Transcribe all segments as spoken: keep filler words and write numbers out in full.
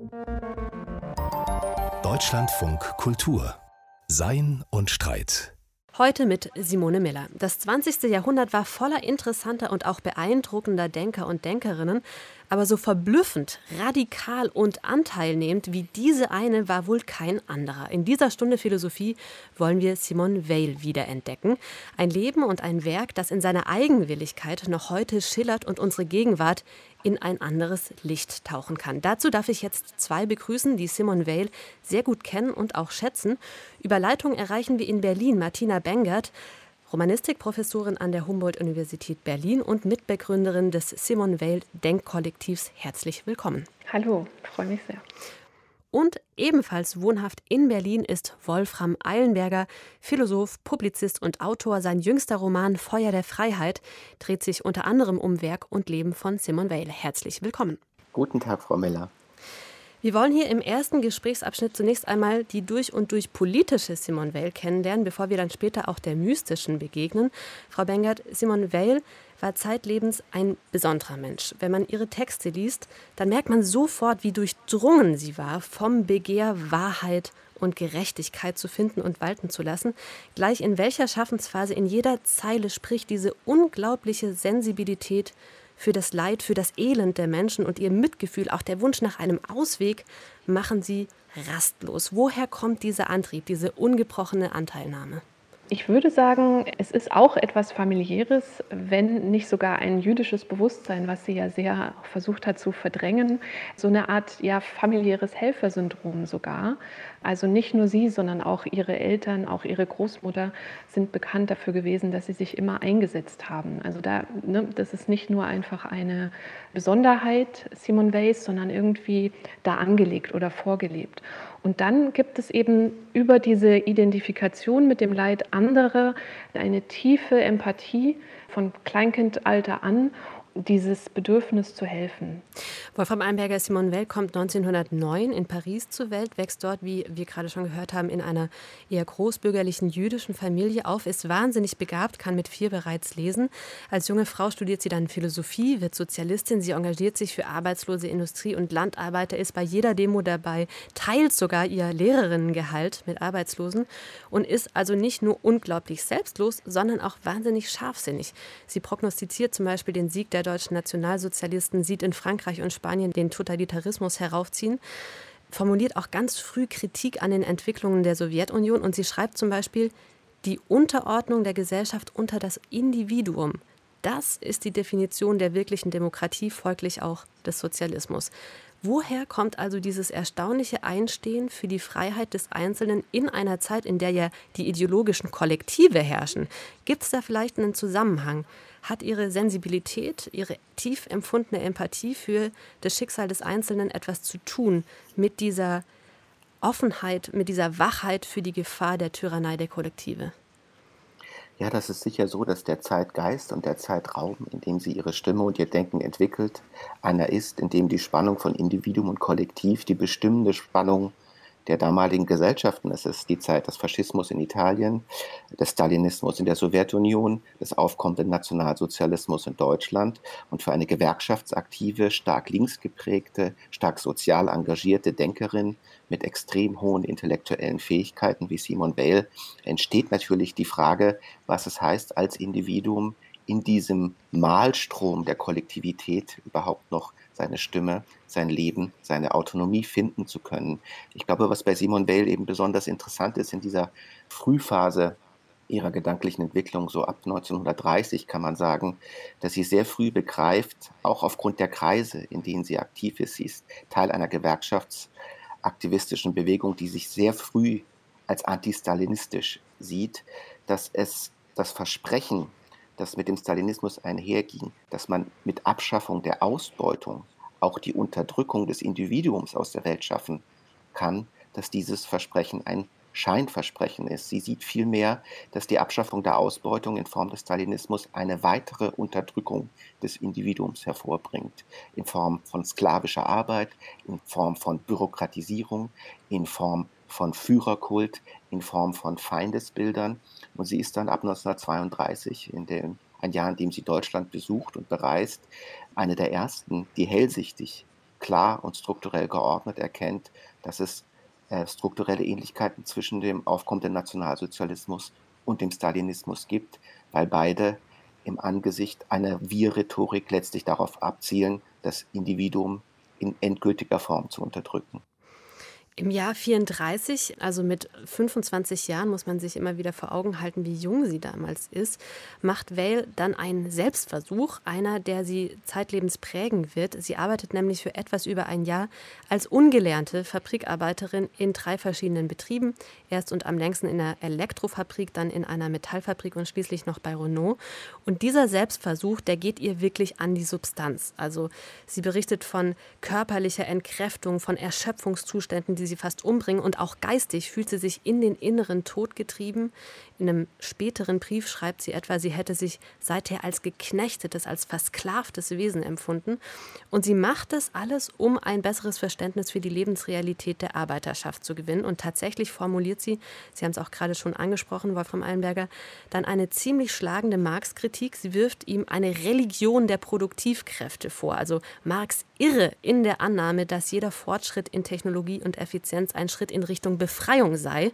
Deutschlandfunk Kultur. Sein und Streit. Heute mit Simone Miller. Das zwanzigste Jahrhundert war voller interessanter und auch beeindruckender Denker und Denkerinnen, aber so verblüffend, radikal und anteilnehmend wie diese eine war wohl kein anderer. In dieser Stunde Philosophie wollen wir Simone Weil wiederentdecken. Ein Leben und ein Werk, das in seiner Eigenwilligkeit noch heute schillert und unsere Gegenwart in ein anderes Licht tauchen kann. Dazu darf ich jetzt zwei begrüßen, die Simone Weil sehr gut kennen und auch schätzen. Über Leitung erreichen wir in Berlin Martina Bengert, Romanistikprofessorin an der Humboldt-Universität Berlin und Mitbegründerin des Simone Weil Denkkollektivs. Herzlich willkommen. Hallo, freue mich sehr. Und ebenfalls wohnhaft in Berlin ist Wolfram Eilenberger, Philosoph, Publizist und Autor. Sein jüngster Roman Feuer der Freiheit dreht sich unter anderem um Werk und Leben von Simone Weil. Herzlich willkommen. Guten Tag, Frau Miller. Wir wollen hier im ersten Gesprächsabschnitt zunächst einmal die durch und durch politische Simone Weil kennenlernen, bevor wir dann später auch der mystischen begegnen. Frau Bengert, Simone Weil war zeitlebens ein besonderer Mensch. Wenn man ihre Texte liest, dann merkt man sofort, wie durchdrungen sie war vom Begehr, Wahrheit und Gerechtigkeit zu finden und walten zu lassen. Gleich in welcher Schaffensphase in jeder Zeile spricht diese unglaubliche Sensibilität für das Leid, für das Elend der Menschen und ihr Mitgefühl, auch der Wunsch nach einem Ausweg, machen sie rastlos. Woher kommt dieser Antrieb, diese ungebrochene Anteilnahme? Ich würde sagen, es ist auch etwas Familiäres, wenn nicht sogar ein jüdisches Bewusstsein, was sie ja sehr versucht hat zu verdrängen. So eine Art ja, familiäres Helfersyndrom sogar. Also nicht nur sie, sondern auch ihre Eltern, auch ihre Großmutter sind bekannt dafür gewesen, dass sie sich immer eingesetzt haben. Also da, ne, das ist nicht nur einfach eine Besonderheit Simone Weils, sondern irgendwie da angelegt oder vorgelebt. Und dann gibt es eben über diese Identifikation mit dem Leid anderer eine tiefe Empathie von Kleinkindalter an, dieses Bedürfnis zu helfen. Wolfram Eilenberger, Simone Weil kommt neunzehnhundertneun in Paris zur Welt, wächst dort, wie wir gerade schon gehört haben, in einer eher großbürgerlichen jüdischen Familie auf, ist wahnsinnig begabt, kann mit vier bereits lesen. Als junge Frau studiert sie dann Philosophie, wird Sozialistin, sie engagiert sich für arbeitslose Industrie- und Landarbeiter, ist bei jeder Demo dabei, teilt sogar ihr Lehrerinnengehalt mit Arbeitslosen und ist also nicht nur unglaublich selbstlos, sondern auch wahnsinnig scharfsinnig. Sie prognostiziert zum Beispiel den Sieg der deutschen Nationalsozialisten, sieht in Frankreich und Spanien den Totalitarismus heraufziehen, formuliert auch ganz früh Kritik an den Entwicklungen der Sowjetunion und sie schreibt zum Beispiel, die Unterordnung der Gesellschaft unter das Individuum. Das ist die Definition der wirklichen Demokratie, folglich auch des Sozialismus. Woher kommt also dieses erstaunliche Einstehen für die Freiheit des Einzelnen in einer Zeit, in der ja die ideologischen Kollektive herrschen? Gibt es da vielleicht einen Zusammenhang? Hat ihre Sensibilität, ihre tief empfundene Empathie für das Schicksal des Einzelnen etwas zu tun mit dieser Offenheit, mit dieser Wachheit für die Gefahr der Tyrannei der Kollektive? Ja, das ist sicher so, dass der Zeitgeist und der Zeitraum, in dem sie ihre Stimme und ihr Denken entwickelt, einer ist, in dem die Spannung von Individuum und Kollektiv, die bestimmende Spannung der damaligen Gesellschaften, es ist die Zeit des Faschismus in Italien, des Stalinismus in der Sowjetunion, des aufkommenden Nationalsozialismus in Deutschland und für eine gewerkschaftsaktive, stark links geprägte, stark sozial engagierte Denkerin mit extrem hohen intellektuellen Fähigkeiten wie Simone Weil entsteht natürlich die Frage, was es heißt, als Individuum in diesem Mahlstrom der Kollektivität überhaupt noch seine Stimme, sein Leben, seine Autonomie finden zu können. Ich glaube, was bei Simone Weil eben besonders interessant ist in dieser Frühphase ihrer gedanklichen Entwicklung, so ab neunzehnhundertdreißig kann man sagen, dass sie sehr früh begreift, auch aufgrund der Kreise, in denen sie aktiv ist, sie ist Teil einer gewerkschaftsaktivistischen Bewegung, die sich sehr früh als antistalinistisch sieht, dass es das Versprechen, das mit dem Stalinismus einherging, dass man mit Abschaffung der Ausbeutung auch die Unterdrückung des Individuums aus der Welt schaffen kann, dass dieses Versprechen ein Scheinversprechen ist. Sie sieht vielmehr, dass die Abschaffung der Ausbeutung in Form des Stalinismus eine weitere Unterdrückung des Individuums hervorbringt, in Form von sklavischer Arbeit, in Form von Bürokratisierung, in Form von Führerkult, in Form von Feindesbildern. Und sie ist dann ab neunzehnhundertzweiunddreißig, in dem, ein Jahr, in dem sie Deutschland besucht und bereist, eine der ersten, die hellsichtig klar und strukturell geordnet erkennt, dass es äh, strukturelle Ähnlichkeiten zwischen dem aufkommenden Nationalsozialismus und dem Stalinismus gibt, weil beide im Angesicht einer Wir-Rhetorik letztlich darauf abzielen, das Individuum in endgültiger Form zu unterdrücken. Im Jahr vierunddreißig, also mit fünfundzwanzig Jahren, muss man sich immer wieder vor Augen halten, wie jung sie damals ist, macht Weil dann einen Selbstversuch, einer, der sie zeitlebens prägen wird. Sie arbeitet nämlich für etwas über ein Jahr als ungelernte Fabrikarbeiterin in drei verschiedenen Betrieben. Erst und am längsten in einer Elektrofabrik, dann in einer Metallfabrik und schließlich noch bei Renault. Und dieser Selbstversuch, der geht ihr wirklich an die Substanz. Also sie berichtet von körperlicher Entkräftung, von Erschöpfungszuständen, die sie fast umbringen, und auch geistig fühlt sie sich in den inneren Tod getrieben. In einem späteren Brief schreibt sie etwa, sie hätte sich seither als geknechtetes, als versklavtes Wesen empfunden. Und sie macht das alles, um ein besseres Verständnis für die Lebensrealität der Arbeiterschaft zu gewinnen. Und tatsächlich formuliert sie, Sie haben es auch gerade schon angesprochen, Wolfram Eilenberger, dann eine ziemlich schlagende Marx-Kritik. Sie wirft ihm eine Religion der Produktivkräfte vor. Also Marx irre in der Annahme, dass jeder Fortschritt in Technologie und Effizienz ein Schritt in Richtung Befreiung sei.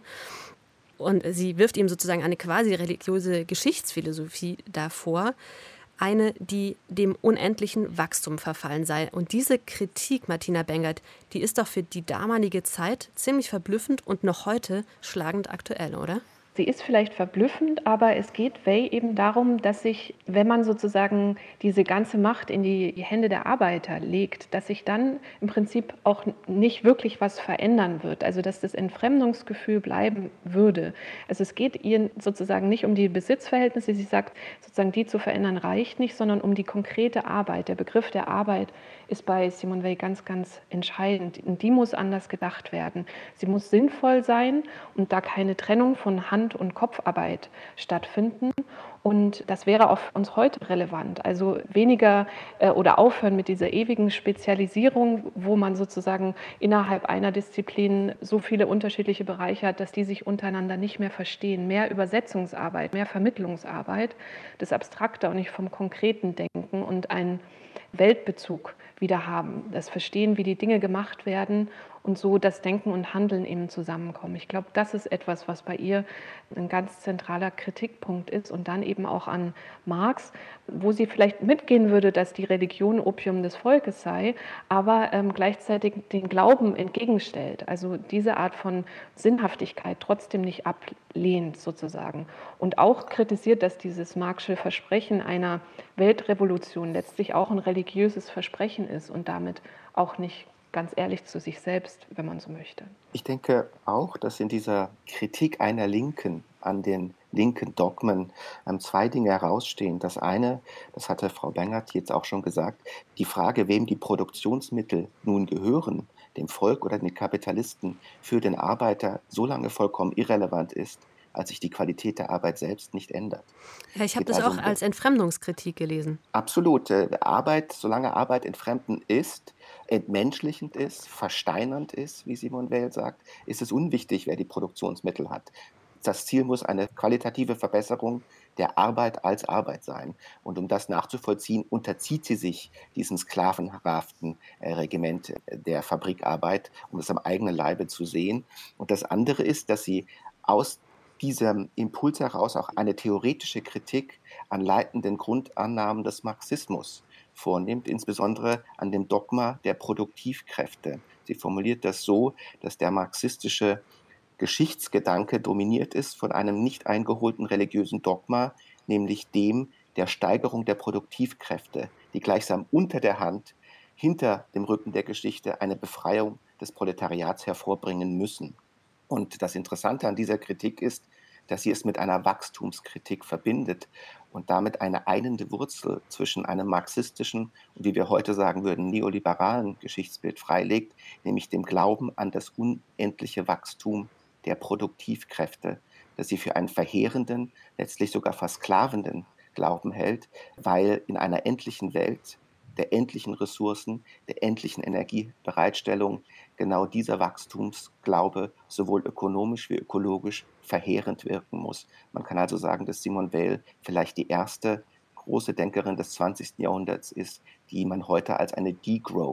Und sie wirft ihm sozusagen eine quasi religiöse Geschichtsphilosophie davor, eine, die dem unendlichen Wachstum verfallen sei. Und diese Kritik, Martina Bengert, die ist doch für die damalige Zeit ziemlich verblüffend und noch heute schlagend aktuell, oder? Sie ist vielleicht verblüffend, aber es geht Weil eben darum, dass sich, wenn man sozusagen diese ganze Macht in die Hände der Arbeiter legt, dass sich dann im Prinzip auch nicht wirklich was verändern wird. Also dass das Entfremdungsgefühl bleiben würde. Also es geht ihr sozusagen nicht um die Besitzverhältnisse. Sie sagt, sozusagen die zu verändern reicht nicht, sondern um die konkrete Arbeit. Der Begriff der Arbeit ist bei Simone Weil ganz, ganz entscheidend. Und die muss anders gedacht werden. Sie muss sinnvoll sein und da keine Trennung von Hand und Kopfarbeit stattfinden. Und das wäre auch für uns heute relevant. Also weniger äh, oder aufhören mit dieser ewigen Spezialisierung, wo man sozusagen innerhalb einer Disziplin so viele unterschiedliche Bereiche hat, dass die sich untereinander nicht mehr verstehen. Mehr Übersetzungsarbeit, mehr Vermittlungsarbeit, das Abstrakte und nicht vom Konkreten denken und einen Weltbezug wieder haben. Das Verstehen, wie die Dinge gemacht werden und so das Denken und Handeln eben zusammenkommen. Ich glaube, das ist etwas, was bei ihr ein ganz zentraler Kritikpunkt ist und dann eben auch an Marx, wo sie vielleicht mitgehen würde, dass die Religion Opium des Volkes sei, aber ähm, gleichzeitig den Glauben entgegenstellt. Also diese Art von Sinnhaftigkeit trotzdem nicht ablehnt sozusagen. Und auch kritisiert, dass dieses Marxische Versprechen einer Weltrevolution letztlich auch ein religiöses Versprechen ist und damit auch nicht ganz ehrlich zu sich selbst, wenn man so möchte. Ich denke auch, dass in dieser Kritik einer Linken an den linken Dogmen ähm, zwei Dinge herausstehen. Das eine, das hatte Frau Bengert jetzt auch schon gesagt, die Frage, wem die Produktionsmittel nun gehören, dem Volk oder den Kapitalisten, für den Arbeiter so lange vollkommen irrelevant ist, als sich die Qualität der Arbeit selbst nicht ändert. Ja, ich habe das also auch als Entfremdungskritik gelesen. Absolut. Arbeit, solange Arbeit entfremdend ist, entmenschlichend ist, versteinernd ist, wie Simone Weil sagt, ist es unwichtig, wer die Produktionsmittel hat. Das Ziel muss eine qualitative Verbesserung der Arbeit als Arbeit sein. Und um das nachzuvollziehen, unterzieht sie sich diesem sklavenhaften Regiment der Fabrikarbeit, um es am eigenen Leibe zu sehen. Und das andere ist, dass sie aus diesem Impuls heraus auch eine theoretische Kritik an leitenden Grundannahmen des Marxismus vornimmt, insbesondere an dem Dogma der Produktivkräfte. Sie formuliert das so, dass der marxistische Geschichtsgedanke dominiert ist von einem nicht eingeholten religiösen Dogma, nämlich dem der Steigerung der Produktivkräfte, die gleichsam unter der Hand, hinter dem Rücken der Geschichte eine Befreiung des Proletariats hervorbringen müssen. Und das Interessante an dieser Kritik ist, dass sie es mit einer Wachstumskritik verbindet und damit eine einende Wurzel zwischen einem marxistischen und, wie wir heute sagen würden, neoliberalen Geschichtsbild freilegt, nämlich dem Glauben an das unendliche Wachstum der Produktivkräfte, das sie für einen verheerenden, letztlich sogar versklavenden Glauben hält, weil in einer endlichen Welt der endlichen Ressourcen, der endlichen Energiebereitstellung genau dieser Wachstumsglaube sowohl ökonomisch wie ökologisch verheerend wirken muss. Man kann also sagen, dass Simone Weil vielleicht die erste große Denkerin des zwanzigsten Jahrhunderts ist, die man heute als eine Degrowth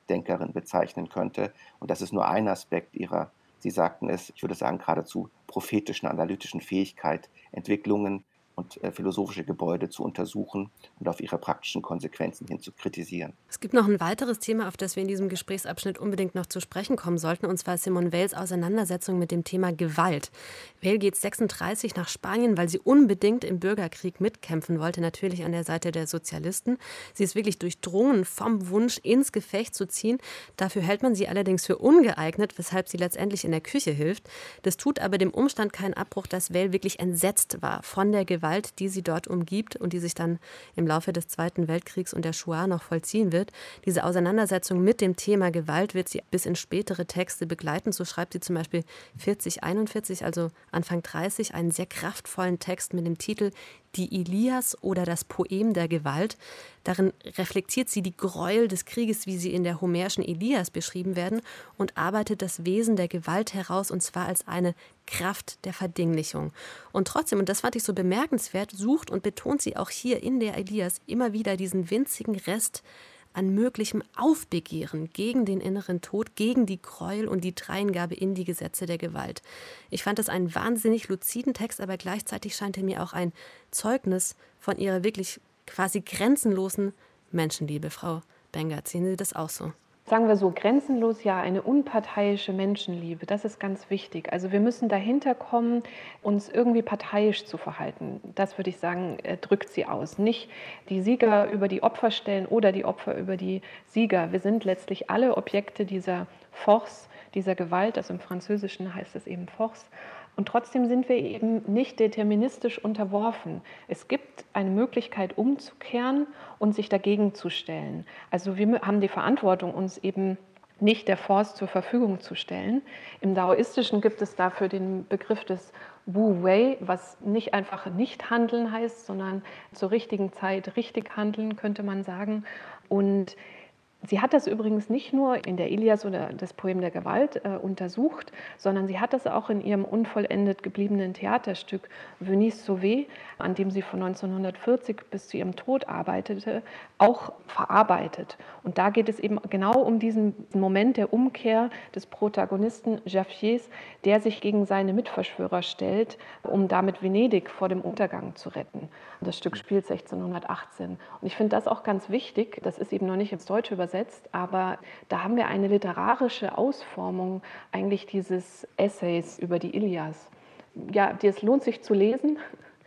Denkerin bezeichnen könnte. Und das ist nur ein Aspekt ihrer, Sie sagten es, ich würde sagen, geradezu prophetischen, analytischen Fähigkeit, Entwicklungen und äh, philosophische Gebäude zu untersuchen und auf ihre praktischen Konsequenzen hin zu kritisieren. Es gibt noch ein weiteres Thema, auf das wir in diesem Gesprächsabschnitt unbedingt noch zu sprechen kommen sollten, und zwar Simone Weils Auseinandersetzung mit dem Thema Gewalt. Weil geht sechsunddreißig nach Spanien, weil sie unbedingt im Bürgerkrieg mitkämpfen wollte, natürlich an der Seite der Sozialisten. Sie ist wirklich durchdrungen vom Wunsch, ins Gefecht zu ziehen. Dafür hält man sie allerdings für ungeeignet, weshalb sie letztendlich in der Küche hilft. Das tut aber dem Umstand keinen Abbruch, dass Weil wirklich entsetzt war von der Gewalt, die sie dort umgibt und die sich dann im Laufe des Zweiten Weltkriegs und der Shoah noch vollziehen wird. Diese Auseinandersetzung mit dem Thema Gewalt wird sie bis in spätere Texte begleiten. So schreibt sie zum Beispiel vierzig einundvierzig, also Anfang dreißig, einen sehr kraftvollen Text mit dem Titel Die Ilias oder das Poem der Gewalt. Darin reflektiert sie die Gräuel des Krieges, wie sie in der homerischen Ilias beschrieben werden, und arbeitet das Wesen der Gewalt heraus, und zwar als eine Kraft der Verdinglichung. Und trotzdem, und das fand ich so bemerkenswert, sucht und betont sie auch hier in der Ilias immer wieder diesen winzigen Rest an möglichem Aufbegehren gegen den inneren Tod, gegen die Gräuel und die Dreingabe in die Gesetze der Gewalt. Ich fand das einen wahnsinnig luziden Text, aber gleichzeitig scheint er mir auch ein Zeugnis von ihrer wirklich quasi grenzenlosen Menschenliebe. Frau Bengert, sehen Sie das auch so? Sagen wir so, grenzenlos, ja, eine unparteiische Menschenliebe, das ist ganz wichtig. Also wir müssen dahinter kommen, uns irgendwie parteiisch zu verhalten. Das würde ich sagen, drückt sie aus. Nicht die Sieger über die Opfer stellen oder die Opfer über die Sieger. Wir sind letztlich alle Objekte dieser Force, dieser Gewalt, also im Französischen heißt es eben Force. Und trotzdem sind wir eben nicht deterministisch unterworfen. Es gibt eine Möglichkeit umzukehren und sich dagegen zu stellen. Also wir haben die Verantwortung, uns eben nicht der Force zur Verfügung zu stellen. Im Daoistischen gibt es dafür den Begriff des Wu Wei, was nicht einfach nicht handeln heißt, sondern zur richtigen Zeit richtig handeln, könnte man sagen. Und sie hat das übrigens nicht nur in der Ilias oder das Poem der Gewalt äh, untersucht, sondern sie hat das auch in ihrem unvollendet gebliebenen Theaterstück Venise Sauver, an dem sie von neunzehnhundertvierzig bis zu ihrem Tod arbeitete, auch verarbeitet. Und da geht es eben genau um diesen Moment der Umkehr des Protagonisten Jaffiers, der sich gegen seine Mitverschwörer stellt, um damit Venedig vor dem Untergang zu retten. Und das Stück spielt sechzehnhundertachtzehn. Und ich finde das auch ganz wichtig, das ist eben noch nicht ins Deutsche übersetzt, aber da haben wir eine literarische Ausformung eigentlich dieses Essays über die Ilias. Ja, es lohnt sich zu lesen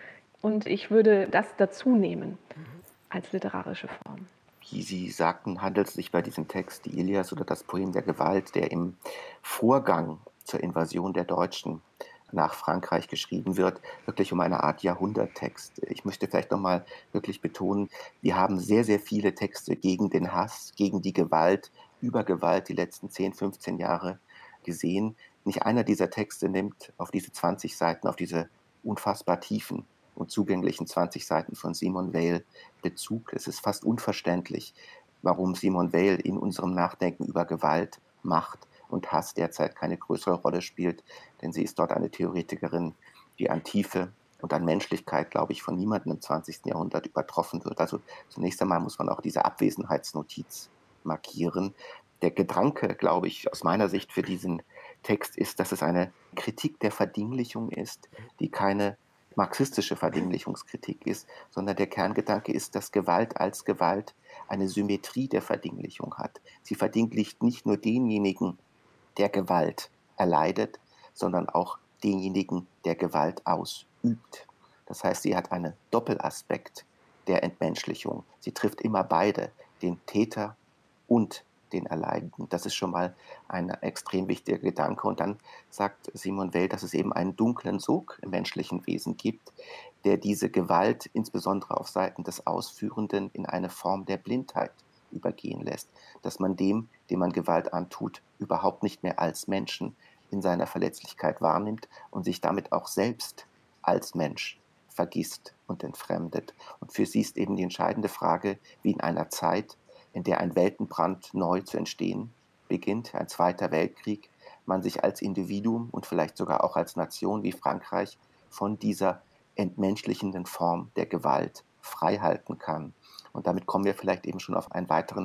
und ich würde das dazu nehmen als literarische Form. Wie Sie sagten, handelt es sich bei diesem Text, die Ilias oder das Poem der Gewalt, der im Vorgang zur Invasion der Deutschen nach Frankreich geschrieben wird, wirklich um eine Art Jahrhunderttext. Ich möchte vielleicht nochmal wirklich betonen, wir haben sehr, sehr viele Texte gegen den Hass, gegen die Gewalt, über Gewalt die letzten zehn, fünfzehn Jahre gesehen. Nicht einer dieser Texte nimmt auf diese zwanzig Seiten, auf diese unfassbar tiefen und zugänglichen zwanzig Seiten von Simone Weil Bezug. Es ist fast unverständlich, warum Simone Weil in unserem Nachdenken über Gewalt, Macht und Hass derzeit keine größere Rolle spielt, denn sie ist dort eine Theoretikerin, die an Tiefe und an Menschlichkeit, glaube ich, von niemandem im zwanzigsten Jahrhundert übertroffen wird. Also zunächst einmal muss man auch diese Abwesenheitsnotiz markieren. Der Gedanke, glaube ich, aus meiner Sicht für diesen Text ist, dass es eine Kritik der Verdinglichung ist, die keine marxistische Verdinglichungskritik ist, sondern der Kerngedanke ist, dass Gewalt als Gewalt eine Symmetrie der Verdinglichung hat. Sie verdinglicht nicht nur denjenigen, der Gewalt erleidet, sondern auch denjenigen, der Gewalt ausübt. Das heißt, sie hat einen Doppelaspekt der Entmenschlichung. Sie trifft immer beide, den Täter und den Erleidenden. Das ist schon mal ein extrem wichtiger Gedanke. Und dann sagt Simone Weil, dass es eben einen dunklen Sog im menschlichen Wesen gibt, der diese Gewalt, insbesondere auf Seiten des Ausführenden, in eine Form der Blindheit übergehen lässt. Dass man dem, dem man Gewalt antut, überhaupt nicht mehr als Menschen in seiner Verletzlichkeit wahrnimmt und sich damit auch selbst als Mensch vergisst und entfremdet. Und für sie ist eben die entscheidende Frage, wie in einer Zeit, in der ein Weltenbrand neu zu entstehen beginnt, ein Zweiter Weltkrieg, man sich als Individuum und vielleicht sogar auch als Nation wie Frankreich von dieser entmenschlichenden Form der Gewalt freihalten kann. Und damit kommen wir vielleicht eben schon auf einen weiteren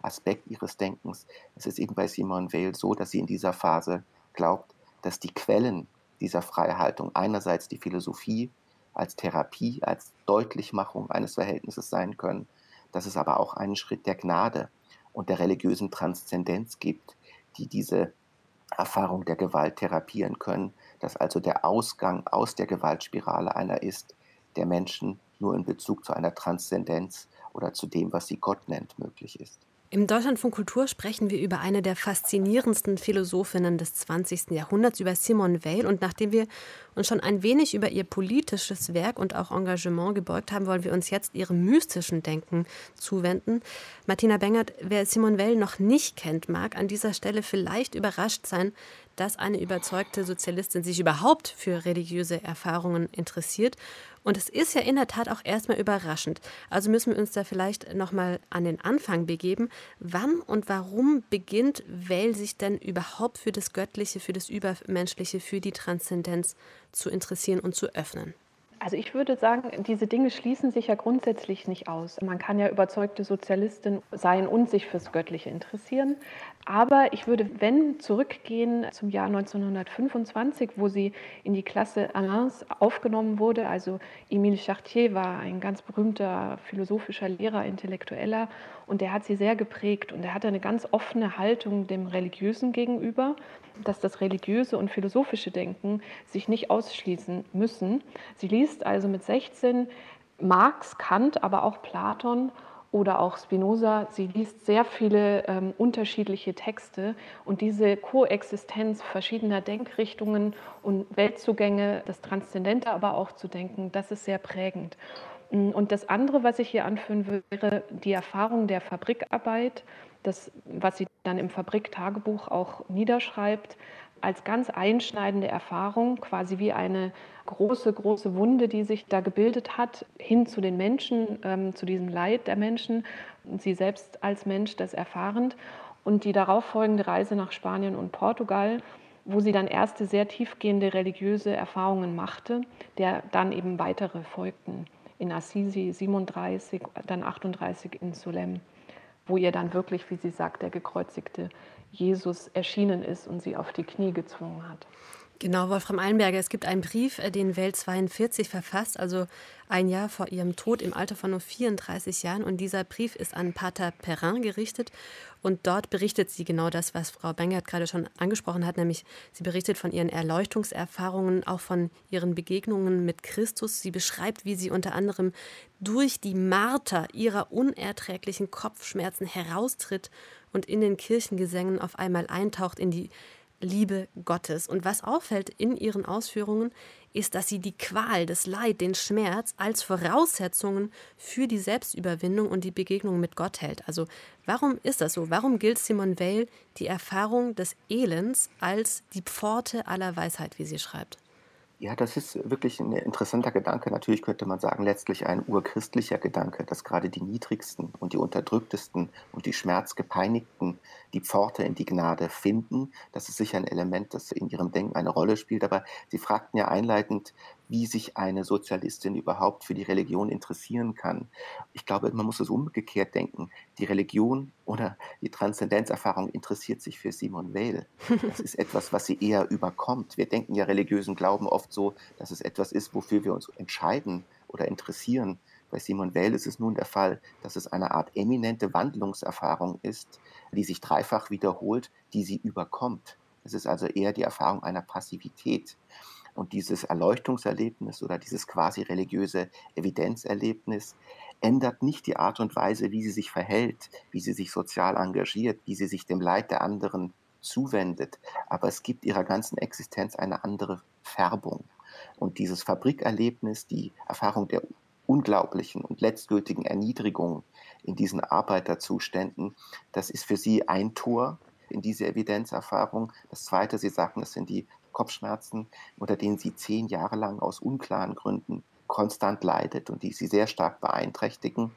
Aspekt ihres Denkens. Es ist eben bei Simone Weil so, dass sie in dieser Phase glaubt, dass die Quellen dieser Freihaltung einerseits die Philosophie als Therapie, als Deutlichmachung eines Verhältnisses sein können, dass es aber auch einen Schritt der Gnade und der religiösen Transzendenz gibt, die diese Erfahrung der Gewalt therapieren können, dass also der Ausgang aus der Gewaltspirale einer ist, der Menschen nur in Bezug zu einer Transzendenz oder zu dem, was sie Gott nennt, möglich ist. Im Deutschlandfunk Kultur sprechen wir über eine der faszinierendsten Philosophinnen des zwanzigsten Jahrhunderts, über Simone Weil. Und nachdem wir uns schon ein wenig über ihr politisches Werk und auch Engagement gebeugt haben, wollen wir uns jetzt ihrem mystischen Denken zuwenden. Martina Bengert, wer Simone Weil noch nicht kennt, mag an dieser Stelle vielleicht überrascht sein, dass eine überzeugte Sozialistin sich überhaupt für religiöse Erfahrungen interessiert. Und es ist ja in der Tat auch erstmal überraschend. Also müssen wir uns da vielleicht nochmal an den Anfang begeben. Wann und warum beginnt Weil sich denn überhaupt für das Göttliche, für das Übermenschliche, für die Transzendenz zu interessieren und zu öffnen? Also ich würde sagen, diese Dinge schließen sich ja grundsätzlich nicht aus. Man kann ja überzeugte Sozialistin sein und sich fürs Göttliche interessieren. Aber ich würde, wenn, zurückgehen zum Jahr neunzehnhundertfünfundzwanzig, wo sie in die Klasse Alains aufgenommen wurde. Also Émile Chartier war ein ganz berühmter philosophischer Lehrer, Intellektueller, und der hat sie sehr geprägt. Und er hatte eine ganz offene Haltung dem Religiösen gegenüber, dass das religiöse und philosophische Denken sich nicht ausschließen müssen. Sie liest also mit sechzehn Marx, Kant, aber auch Platon oder auch Spinoza. Sie liest sehr viele ähm, unterschiedliche Texte, und diese Koexistenz verschiedener Denkrichtungen und Weltzugänge, das Transzendente aber auch zu denken, das ist sehr prägend. Und das andere, was ich hier anführen würde, wäre die Erfahrung der Fabrikarbeit, das, was sie dann im Fabriktagebuch auch niederschreibt, als ganz einschneidende Erfahrung, quasi wie eine große, große Wunde, die sich da gebildet hat, hin zu den Menschen, ähm, zu diesem Leid der Menschen, sie selbst als Mensch das erfahrend, und die darauffolgende Reise nach Spanien und Portugal, wo sie dann erste sehr tiefgehende religiöse Erfahrungen machte, der dann eben weitere folgten. In Assisi siebenunddreißig, dann achtunddreißig in Solesmes, wo ihr dann wirklich, wie sie sagt, der gekreuzigte Jesus erschienen ist und sie auf die Knie gezwungen hat. Genau, Wolfram Eilenberger, es gibt einen Brief, den Weil zweiundvierzig verfasst, also ein Jahr vor ihrem Tod im Alter von nur vierunddreißig Jahren. Und dieser Brief ist an Pater Perrin gerichtet. Und dort berichtet sie genau das, was Frau Bengert gerade schon angesprochen hat, nämlich sie berichtet von ihren Erleuchtungserfahrungen, auch von ihren Begegnungen mit Christus. Sie beschreibt, wie sie unter anderem durch die Marter ihrer unerträglichen Kopfschmerzen heraustritt und in den Kirchengesängen auf einmal eintaucht in die Liebe Gottes. Und was auffällt in ihren Ausführungen, ist, dass sie die Qual, das Leid, den Schmerz als Voraussetzungen für die Selbstüberwindung und die Begegnung mit Gott hält. Also warum ist das so? Warum gilt Simone Weil die Erfahrung des Elends als die Pforte aller Weisheit, wie sie schreibt? Ja, das ist wirklich ein interessanter Gedanke. Natürlich könnte man sagen, letztlich ein urchristlicher Gedanke, dass gerade die Niedrigsten und die Unterdrücktesten und die Schmerzgepeinigten die Pforte in die Gnade finden. Das ist sicher ein Element, das in ihrem Denken eine Rolle spielt. Aber Sie fragten ja einleitend, wie sich eine Sozialistin überhaupt für die Religion interessieren kann. Ich glaube, man muss es umgekehrt denken. Die Religion oder die Transzendenzerfahrung interessiert sich für Simone Weil. Das ist etwas, was sie eher überkommt. Wir denken ja religiösen Glauben oft so, dass es etwas ist, wofür wir uns entscheiden oder interessieren. Bei Simone Weil ist es nun der Fall, dass es eine Art eminente Wandlungserfahrung ist, die sich dreifach wiederholt, die sie überkommt. Es ist also eher die Erfahrung einer Passivität. Und dieses Erleuchtungserlebnis oder dieses quasi religiöse Evidenzerlebnis ändert nicht die Art und Weise, wie sie sich verhält, wie sie sich sozial engagiert, wie sie sich dem Leid der anderen zuwendet. Aber es gibt ihrer ganzen Existenz eine andere Färbung. Und dieses Fabrikerlebnis, die Erfahrung der unglaublichen und letztgültigen Erniedrigung in diesen Arbeiterzuständen, das ist für sie ein Tor in diese Evidenzerfahrung. Das Zweite, Sie sagten, das sind die Kopfschmerzen, unter denen sie zehn Jahre lang aus unklaren Gründen konstant leidet und die sie sehr stark beeinträchtigen.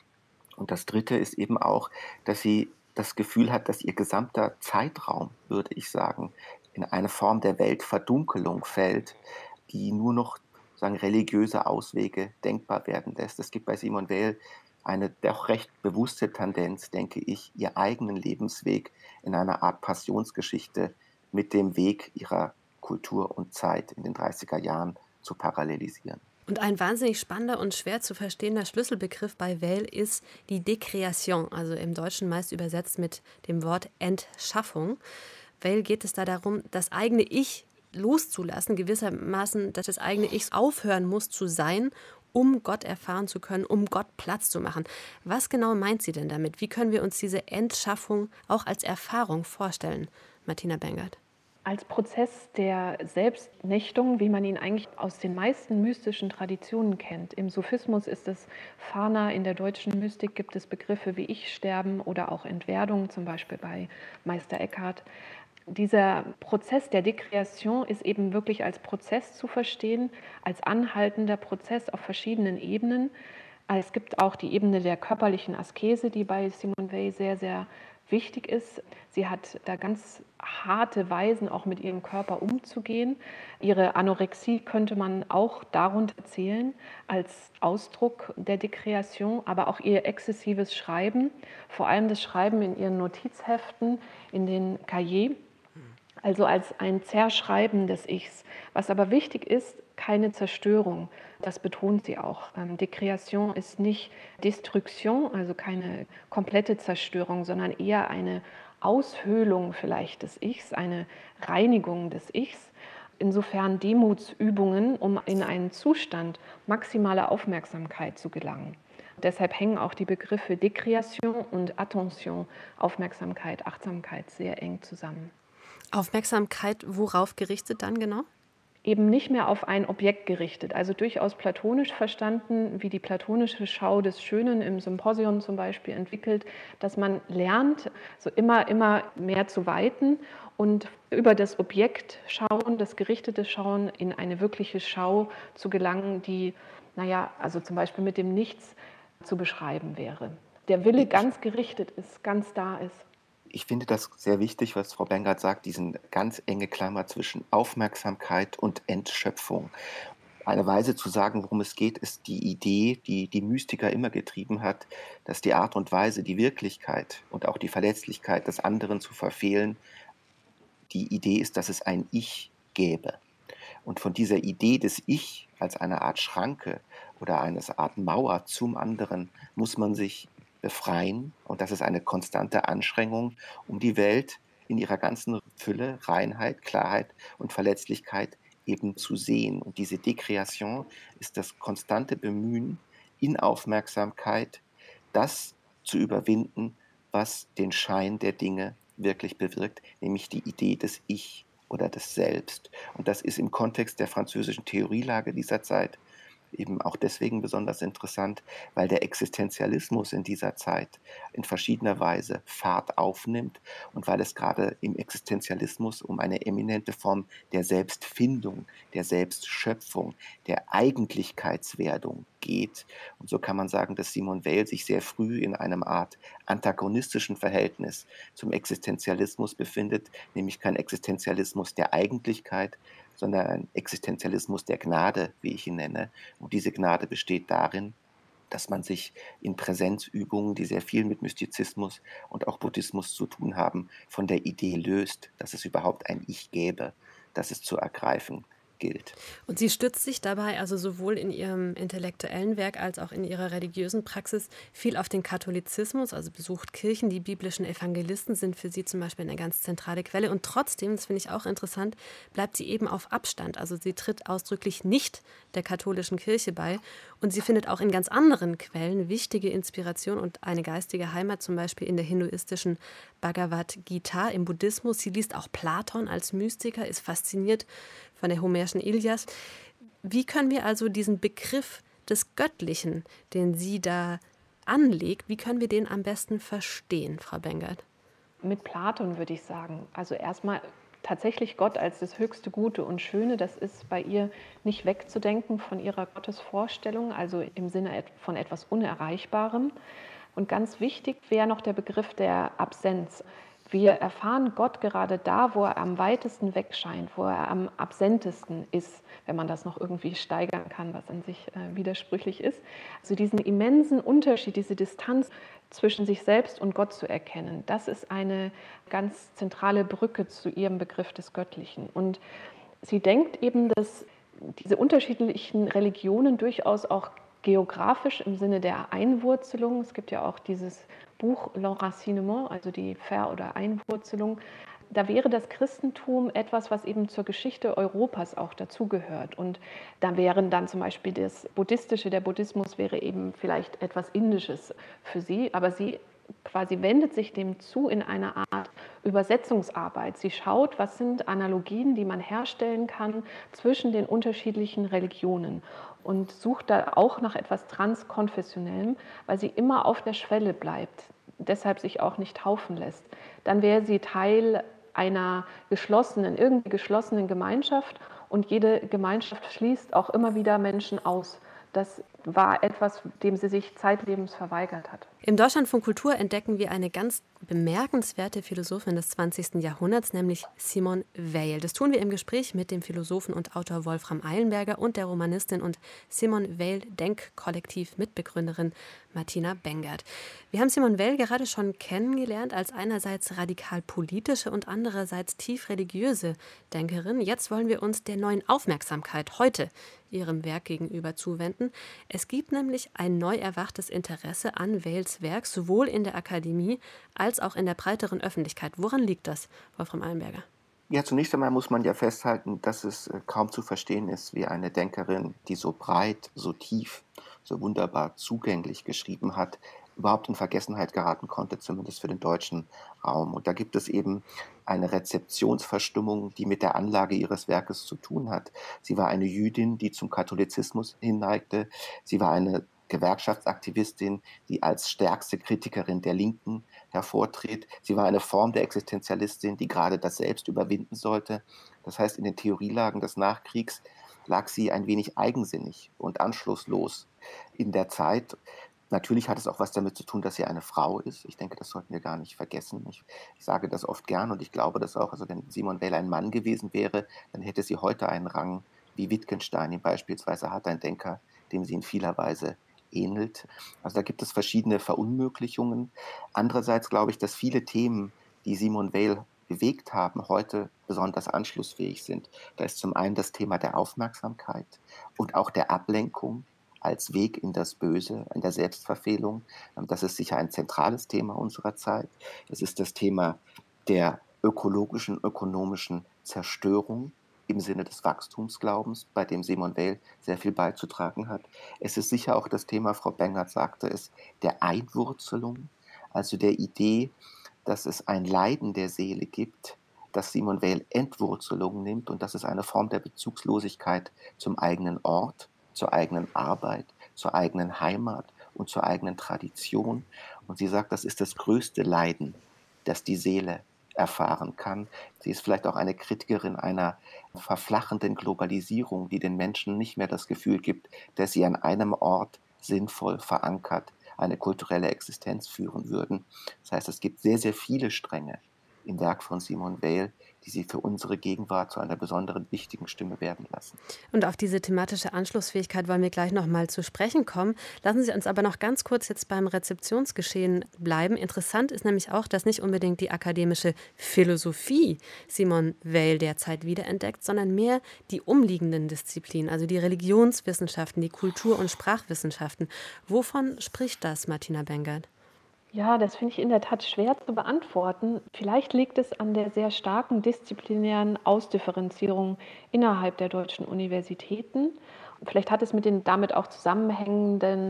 Und das Dritte ist eben auch, dass sie das Gefühl hat, dass ihr gesamter Zeitraum, würde ich sagen, in eine Form der Weltverdunkelung fällt, die nur noch sagen, religiöse Auswege denkbar werden lässt. Es gibt bei Simone Weil eine doch recht bewusste Tendenz, denke ich, ihr eigenen Lebensweg in einer Art Passionsgeschichte mit dem Weg ihrer Kultur und Zeit in den dreißiger Jahren zu parallelisieren. Und ein wahnsinnig spannender und schwer zu verstehender Schlüsselbegriff bei Veyl ist die Décréation, also im Deutschen meist übersetzt mit dem Wort Entschaffung. Veyl geht es da darum, das eigene Ich loszulassen, gewissermaßen, dass das eigene Ich aufhören muss zu sein, um Gott erfahren zu können, um Gott Platz zu machen. Was genau meint sie denn damit? Wie können wir uns diese Entschaffung auch als Erfahrung vorstellen, Martina Bengert? Als Prozess der Selbstnächtung, wie man ihn eigentlich aus den meisten mystischen Traditionen kennt. Im Sufismus ist es ferner, in der deutschen Mystik gibt es Begriffe wie Ich-Sterben oder auch Entwerdung, zum Beispiel bei Meister Eckhart. Dieser Prozess der Décréation ist eben wirklich als Prozess zu verstehen, als anhaltender Prozess auf verschiedenen Ebenen. Es gibt auch die Ebene der körperlichen Askese, die bei Simone Weil sehr, sehr wichtig ist. Sie hat da ganz harte Weisen, auch mit ihrem Körper umzugehen. Ihre Anorexie könnte man auch darunter zählen als Ausdruck der Décréation, aber auch ihr exzessives Schreiben, vor allem das Schreiben in ihren Notizheften, in den Cahiers, also als ein Zerschreiben des Ichs. Was aber wichtig ist, keine Zerstörung. Das betont sie auch. Ähm, Décréation ist nicht Destruction, also keine komplette Zerstörung, sondern eher eine Aushöhlung vielleicht des Ichs, eine Reinigung des Ichs. Insofern Demutsübungen, um in einen Zustand maximaler Aufmerksamkeit zu gelangen. Deshalb hängen auch die Begriffe Décréation und Attention, Aufmerksamkeit, Achtsamkeit, sehr eng zusammen. Aufmerksamkeit worauf gerichtet dann genau? Eben nicht mehr auf ein Objekt gerichtet, also durchaus platonisch verstanden, wie die platonische Schau des Schönen im Symposion zum Beispiel entwickelt, dass man lernt, so immer, immer mehr zu weiten und über das Objekt schauen, das gerichtete Schauen in eine wirkliche Schau zu gelangen, die, naja, also zum Beispiel mit dem Nichts zu beschreiben wäre. Der Wille ganz gerichtet ist, ganz da ist. Ich finde das sehr wichtig, was Frau Bengert sagt, diesen ganz enge Klammer zwischen Aufmerksamkeit und Entschöpfung. Eine Weise zu sagen, worum es geht, ist die Idee, die die Mystiker immer getrieben hat, dass die Art und Weise, die Wirklichkeit und auch die Verletzlichkeit des anderen zu verfehlen, die Idee ist, dass es ein Ich gäbe. Und von dieser Idee des Ich als eine Art Schranke oder eine Art Mauer zum anderen muss man sich befreien. Und das ist eine konstante Anstrengung, um die Welt in ihrer ganzen Fülle, Reinheit, Klarheit und Verletzlichkeit eben zu sehen. Und diese Décréation ist das konstante Bemühen in Aufmerksamkeit, das zu überwinden, was den Schein der Dinge wirklich bewirkt, nämlich die Idee des Ich oder des Selbst. Und das ist im Kontext der französischen Theorielage dieser Zeit eben auch deswegen besonders interessant, weil der Existenzialismus in dieser Zeit in verschiedener Weise Fahrt aufnimmt und weil es gerade im Existenzialismus um eine eminente Form der Selbstfindung, der Selbstschöpfung, der Eigentlichkeitswerdung geht. Und so kann man sagen, dass Simone Weil sich sehr früh in einem Art antagonistischen Verhältnis zum Existenzialismus befindet, nämlich kein Existenzialismus der Eigentlichkeit, sondern ein Existenzialismus der Gnade, wie ich ihn nenne. Und diese Gnade besteht darin, dass man sich in Präsenzübungen, die sehr viel mit Mystizismus und auch Buddhismus zu tun haben, von der Idee löst, dass es überhaupt ein Ich gäbe, das es zu ergreifen gilt. Und sie stützt sich dabei also sowohl in ihrem intellektuellen Werk als auch in ihrer religiösen Praxis viel auf den Katholizismus, also besucht Kirchen. Die biblischen Evangelisten sind für sie zum Beispiel eine ganz zentrale Quelle. Und trotzdem, das finde ich auch interessant, bleibt sie eben auf Abstand. Also sie tritt ausdrücklich nicht der katholischen Kirche bei. Und sie findet auch in ganz anderen Quellen wichtige Inspiration und eine geistige Heimat, zum Beispiel in der hinduistischen Bhagavad Gita, im Buddhismus. Sie liest auch Platon als Mystiker, ist fasziniert von der homerischen Ilias. Wie können wir also diesen Begriff des Göttlichen, den sie da anlegt, wie können wir den am besten verstehen, Frau Bengert? Mit Platon würde ich sagen. Also erstmal tatsächlich Gott als das höchste Gute und Schöne, das ist bei ihr nicht wegzudenken von ihrer Gottesvorstellung, also im Sinne von etwas Unerreichbarem. Und ganz wichtig wäre noch der Begriff der Absenz. Wir erfahren Gott gerade da, wo er am weitesten weg scheint, wo er am absentesten ist, wenn man das noch irgendwie steigern kann, was an sich äh, widersprüchlich ist. Also diesen immensen Unterschied, diese Distanz zwischen sich selbst und Gott zu erkennen, das ist eine ganz zentrale Brücke zu ihrem Begriff des Göttlichen. Und sie denkt eben, dass diese unterschiedlichen Religionen durchaus auch geografisch im Sinne der Einwurzelung, es gibt ja auch dieses Buch L'Enracinement, also die Ver- oder Einwurzelung, da wäre das Christentum etwas, was eben zur Geschichte Europas auch dazugehört. Und da wären dann zum Beispiel das Buddhistische, der Buddhismus wäre eben vielleicht etwas Indisches für sie, aber sie quasi wendet sich dem zu in einer Art Übersetzungsarbeit. Sie schaut, was sind Analogien, die man herstellen kann zwischen den unterschiedlichen Religionen und sucht da auch nach etwas Transkonfessionellem, weil sie immer auf der Schwelle bleibt, deshalb sich auch nicht taufen lässt. Dann wäre sie Teil einer geschlossenen, irgendwie geschlossenen Gemeinschaft und jede Gemeinschaft schließt auch immer wieder Menschen aus. Das war etwas, dem sie sich zeitlebens verweigert hat. Im Deutschlandfunk Kultur entdecken wir eine ganz bemerkenswerte Philosophin des zwanzigsten Jahrhunderts, nämlich Simone Weil. Das tun wir im Gespräch mit dem Philosophen und Autor Wolfram Eilenberger und der Romanistin und Simone Weil Denkkollektiv Mitbegründerin Martina Bengert. Wir haben Simone Weil gerade schon kennengelernt als einerseits radikal politische und andererseits tief religiöse Denkerin. Jetzt wollen wir uns der neuen Aufmerksamkeit heute ihrem Werk gegenüber zuwenden. Es gibt nämlich ein neu erwachtes Interesse an Weils Werk, sowohl in der Akademie als auch in der breiteren Öffentlichkeit. Woran liegt das, Wolfram Eilenberger? Ja, zunächst einmal muss man ja festhalten, dass es kaum zu verstehen ist, wie eine Denkerin, die so breit, so tief, so wunderbar zugänglich geschrieben hat, überhaupt in Vergessenheit geraten konnte, zumindest für den deutschen Raum. Und da gibt es eben eine Rezeptionsverstimmung, die mit der Anlage ihres Werkes zu tun hat. Sie war eine Jüdin, die zum Katholizismus hinneigte. Sie war eine Gewerkschaftsaktivistin, die als stärkste Kritikerin der Linken hervortritt. Sie war eine Form der Existenzialistin, die gerade das Selbst überwinden sollte. Das heißt, in den Theorielagen des Nachkriegs lag sie ein wenig eigensinnig und anschlusslos in der Zeit. Natürlich hat es auch was damit zu tun, dass sie eine Frau ist. Ich denke, das sollten wir gar nicht vergessen. Ich, ich sage das oft gern und ich glaube das auch. Also wenn Simone Weil ein Mann gewesen wäre, dann hätte sie heute einen Rang, wie Wittgenstein ihn beispielsweise hat, ein Denker, dem sie in vieler Weise ähnelt. Also da gibt es verschiedene Verunmöglichungen. Andererseits glaube ich, dass viele Themen, die Simone Weil bewegt haben, heute besonders anschlussfähig sind. Da ist zum einen das Thema der Aufmerksamkeit und auch der Ablenkung als Weg in das Böse, in der Selbstverfehlung. Das ist sicher ein zentrales Thema unserer Zeit. Es ist das Thema der ökologischen, ökonomischen Zerstörung im Sinne des Wachstumsglaubens, bei dem Simone Weil sehr viel beizutragen hat. Es ist sicher auch das Thema, Frau Bengert sagte es, der Einwurzelung, also der Idee, dass es ein Leiden der Seele gibt, dass Simone Weil Entwurzelung nimmt und dass es eine Form der Bezugslosigkeit zum eigenen Ort, zur eigenen Arbeit, zur eigenen Heimat und zur eigenen Tradition. Und sie sagt, das ist das größte Leiden, das die Seele erfahren kann. Sie ist vielleicht auch eine Kritikerin einer verflachenden Globalisierung, die den Menschen nicht mehr das Gefühl gibt, dass sie an einem Ort sinnvoll verankert eine kulturelle Existenz führen würden. Das heißt, es gibt sehr, sehr viele Stränge im Werk von Simone Weil, die sie für unsere Gegenwart zu einer besonderen wichtigen Stimme werden lassen. Und auf diese thematische Anschlussfähigkeit wollen wir gleich noch mal zu sprechen kommen. Lassen Sie uns aber noch ganz kurz jetzt beim Rezeptionsgeschehen bleiben. Interessant ist nämlich auch, dass nicht unbedingt die akademische Philosophie Simone Weil derzeit wiederentdeckt, sondern mehr die umliegenden Disziplinen, also die Religionswissenschaften, die Kultur- und Sprachwissenschaften. Wovon spricht das, Martina Bengert? Ja, das finde ich in der Tat schwer zu beantworten. Vielleicht liegt es an der sehr starken disziplinären Ausdifferenzierung innerhalb der deutschen Universitäten. Vielleicht hat es mit den damit auch zusammenhängenden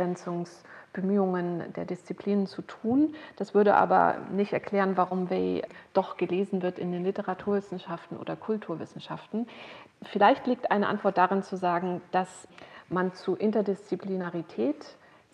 Abgrenzungsbemühungen der Disziplinen zu tun. Das würde aber nicht erklären, warum Weil doch gelesen wird in den Literaturwissenschaften oder Kulturwissenschaften. Vielleicht liegt eine Antwort darin zu sagen, dass man zu Interdisziplinarität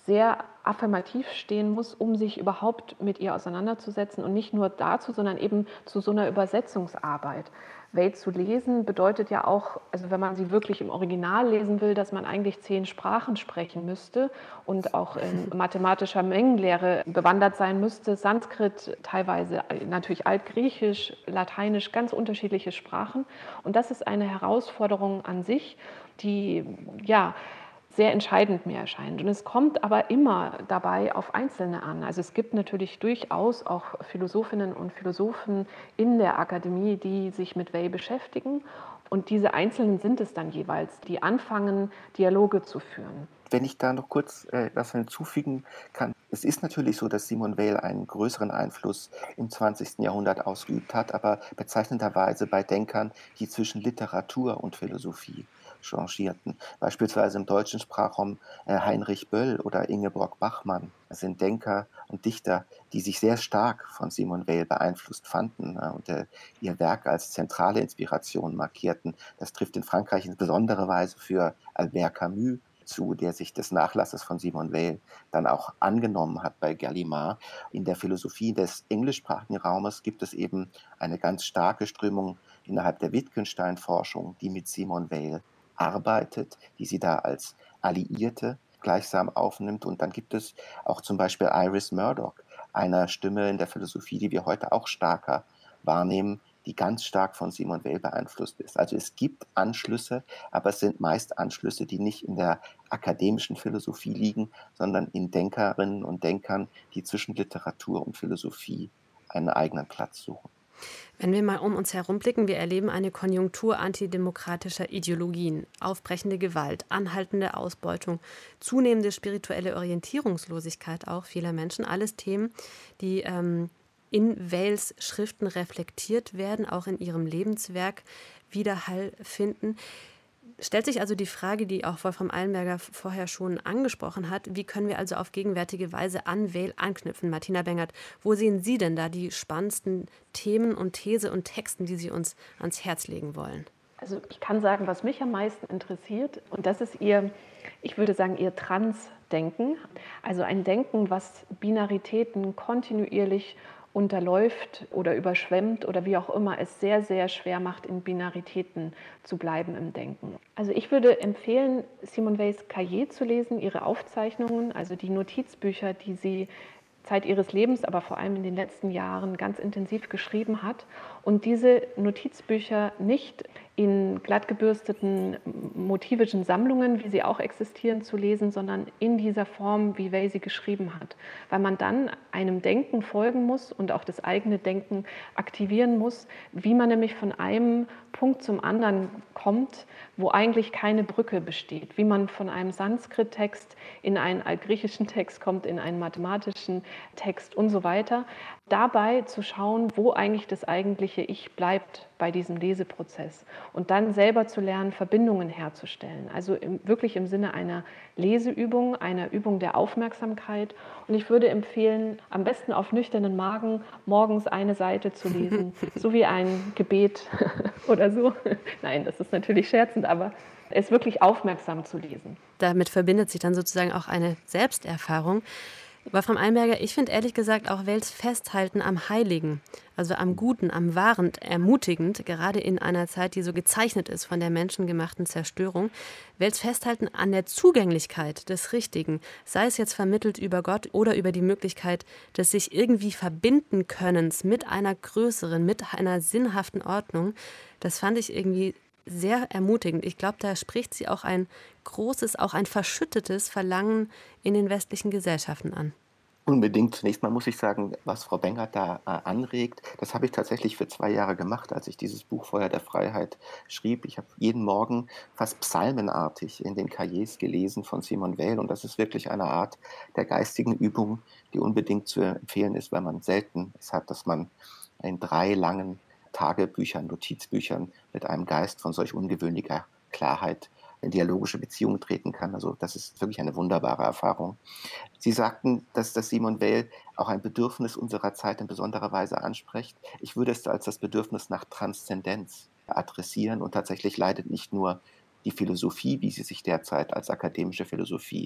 sehr affirmativ stehen muss, um sich überhaupt mit ihr auseinanderzusetzen und nicht nur dazu, sondern eben zu so einer Übersetzungsarbeit. Weil zu lesen bedeutet ja auch, also wenn man sie wirklich im Original lesen will, dass man eigentlich zehn Sprachen sprechen müsste und auch in mathematischer Mengenlehre bewandert sein müsste. Sanskrit, teilweise natürlich Altgriechisch, Lateinisch, ganz unterschiedliche Sprachen. Und das ist eine Herausforderung an sich, die ja sehr entscheidend mir erscheint. Und es kommt aber immer dabei auf Einzelne an. Also es gibt natürlich durchaus auch Philosophinnen und Philosophen in der Akademie, die sich mit Weil beschäftigen. Und diese Einzelnen sind es dann jeweils, die anfangen, Dialoge zu führen. Wenn ich da noch kurz äh, was hinzufügen kann. Es ist natürlich so, dass Simone Weil einen größeren Einfluss im zwanzigsten Jahrhundert ausgeübt hat, aber bezeichnenderweise bei Denkern, die zwischen Literatur und Philosophie changierten. Beispielsweise im deutschen Sprachraum äh, Heinrich Böll oder Ingeborg Bachmann. Das sind Denker und Dichter, die sich sehr stark von Simone Weil beeinflusst fanden äh, und äh, ihr Werk als zentrale Inspiration markierten. Das trifft in Frankreich in besonderer Weise für Albert Camus zu, der sich des Nachlasses von Simone Weil dann auch angenommen hat bei Gallimard. In der Philosophie des englischsprachigen Raumes gibt es eben eine ganz starke Strömung innerhalb der Wittgenstein-Forschung, die mit Simone Weil arbeitet, die sie da als Alliierte gleichsam aufnimmt. Und dann gibt es auch zum Beispiel Iris Murdoch, einer Stimme in der Philosophie, die wir heute auch stärker wahrnehmen, die ganz stark von Simone Weil beeinflusst ist. Also es gibt Anschlüsse, aber es sind meist Anschlüsse, die nicht in der akademischen Philosophie liegen, sondern in Denkerinnen und Denkern, die zwischen Literatur und Philosophie einen eigenen Platz suchen. Wenn wir mal um uns herum blicken, wir erleben eine Konjunktur antidemokratischer Ideologien, aufbrechende Gewalt, anhaltende Ausbeutung, zunehmende spirituelle Orientierungslosigkeit auch vieler Menschen. Alles Themen, die ähm, in Weils Schriften reflektiert werden, auch in ihrem Lebenswerk Widerhall finden. Stellt sich also die Frage, die auch Wolfram Eilenberger vorher schon angesprochen hat, wie können wir also auf gegenwärtige Weise an Weil anknüpfen? Martina Bengert, wo sehen Sie denn da die spannendsten Themen und These und Texten, die Sie uns ans Herz legen wollen? Also ich kann sagen, was mich am meisten interessiert, und das ist ihr, ich würde sagen, ihr Transdenken. Also ein Denken, was Binaritäten kontinuierlich unterläuft oder überschwemmt oder wie auch immer, es sehr, sehr schwer macht, in Binaritäten zu bleiben im Denken. Also ich würde empfehlen, Simone Weils Cahiers zu lesen, ihre Aufzeichnungen, also die Notizbücher, die sie Zeit ihres Lebens, aber vor allem in den letzten Jahren ganz intensiv geschrieben hat. Und diese Notizbücher nicht in glattgebürsteten motivischen Sammlungen, wie sie auch existieren, zu lesen, sondern in dieser Form, wie Weil sie geschrieben hat. Weil man dann einem Denken folgen muss und auch das eigene Denken aktivieren muss, wie man nämlich von einem Punkt zum anderen kommt, wo eigentlich keine Brücke besteht. Wie man von einem Sanskrit-Text in einen altgriechischen Text kommt, in einen mathematischen Text und so weiter. Dabei zu schauen, wo eigentlich das eigentliche Ich bleibt bei diesem Leseprozess und dann selber zu lernen, Verbindungen herzustellen. Also im, wirklich im Sinne einer Leseübung, einer Übung der Aufmerksamkeit. Und ich würde empfehlen, am besten auf nüchternen Magen morgens eine Seite zu lesen, so wie ein Gebet oder so. Nein, das ist natürlich scherzend, aber es wirklich aufmerksam zu lesen. Damit verbindet sich dann sozusagen auch eine Selbsterfahrung. Wolfram Eilenberger, ich finde ehrlich gesagt auch Weils Festhalten am Heiligen, also am Guten, am Wahren, ermutigend, gerade in einer Zeit, die so gezeichnet ist von der menschengemachten Zerstörung. Weils Festhalten an der Zugänglichkeit des Richtigen, sei es jetzt vermittelt über Gott oder über die Möglichkeit des sich irgendwie verbinden Könnens mit einer größeren, mit einer sinnhaften Ordnung, das fand ich irgendwie sehr ermutigend. Ich glaube, da spricht sie auch ein großes, auch ein verschüttetes Verlangen in den westlichen Gesellschaften an. Unbedingt. Zunächst mal muss ich sagen, was Frau Bengert da äh, anregt, das habe ich tatsächlich für zwei Jahre gemacht, als ich dieses Buch Feuer der Freiheit schrieb. Ich habe jeden Morgen fast psalmenartig in den Cahiers gelesen von Simone Weil und das ist wirklich eine Art der geistigen Übung, die unbedingt zu empfehlen ist, weil man selten es hat, dass man in drei langen Tagebüchern, Notizbüchern mit einem Geist von solch ungewöhnlicher Klarheit in dialogische Beziehungen treten kann. Also das ist wirklich eine wunderbare Erfahrung. Sie sagten, dass das Simone Weil auch ein Bedürfnis unserer Zeit in besonderer Weise anspricht. Ich würde es als das Bedürfnis nach Transzendenz adressieren und tatsächlich leidet nicht nur die Philosophie, wie sie sich derzeit als akademische Philosophie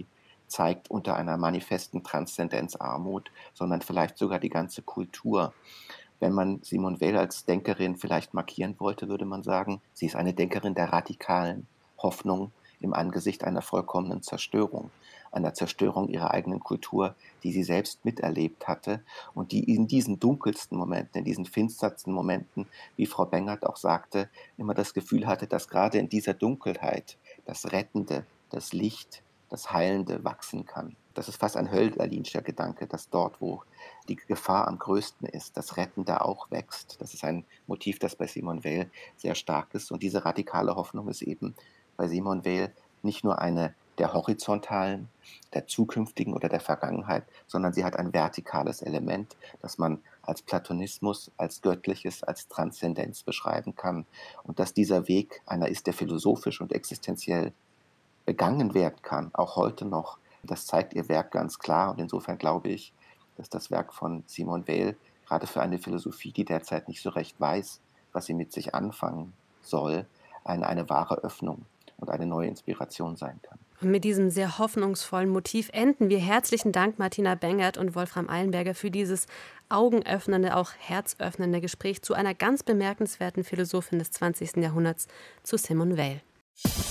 zeigt unter einer manifesten Transzendenzarmut, sondern vielleicht sogar die ganze Kultur. Wenn man Simone Weil als Denkerin vielleicht markieren wollte, würde man sagen, sie ist eine Denkerin der radikalen Hoffnung im Angesicht einer vollkommenen Zerstörung, einer Zerstörung ihrer eigenen Kultur, die sie selbst miterlebt hatte und die in diesen dunkelsten Momenten, in diesen finstersten Momenten, wie Frau Bengert auch sagte, immer das Gefühl hatte, dass gerade in dieser Dunkelheit das Rettende, das Licht, das Heilende wachsen kann. Das ist fast ein hölderlinscher Gedanke, dass dort, wo die Gefahr am größten ist, das Rettende auch wächst. Das ist ein Motiv, das bei Simone Weil sehr stark ist. Und diese radikale Hoffnung ist eben bei Simone Weil nicht nur eine der horizontalen, der zukünftigen oder der Vergangenheit, sondern sie hat ein vertikales Element, das man als Platonismus, als Göttliches, als Transzendenz beschreiben kann. Und dass dieser Weg einer ist, der philosophisch und existenziell begangen werden kann, auch heute noch. Das zeigt ihr Werk ganz klar. Und insofern glaube ich, dass das Werk von Simone Weil gerade für eine Philosophie, die derzeit nicht so recht weiß, was sie mit sich anfangen soll, eine, eine wahre Öffnung und eine neue Inspiration sein kann. Und mit diesem sehr hoffnungsvollen Motiv enden wir. Herzlichen Dank, Martina Bengert und Wolfram Eilenberger, für dieses augenöffnende, auch herzöffnende Gespräch zu einer ganz bemerkenswerten Philosophin des zwanzigsten Jahrhunderts, zu Simone Weil.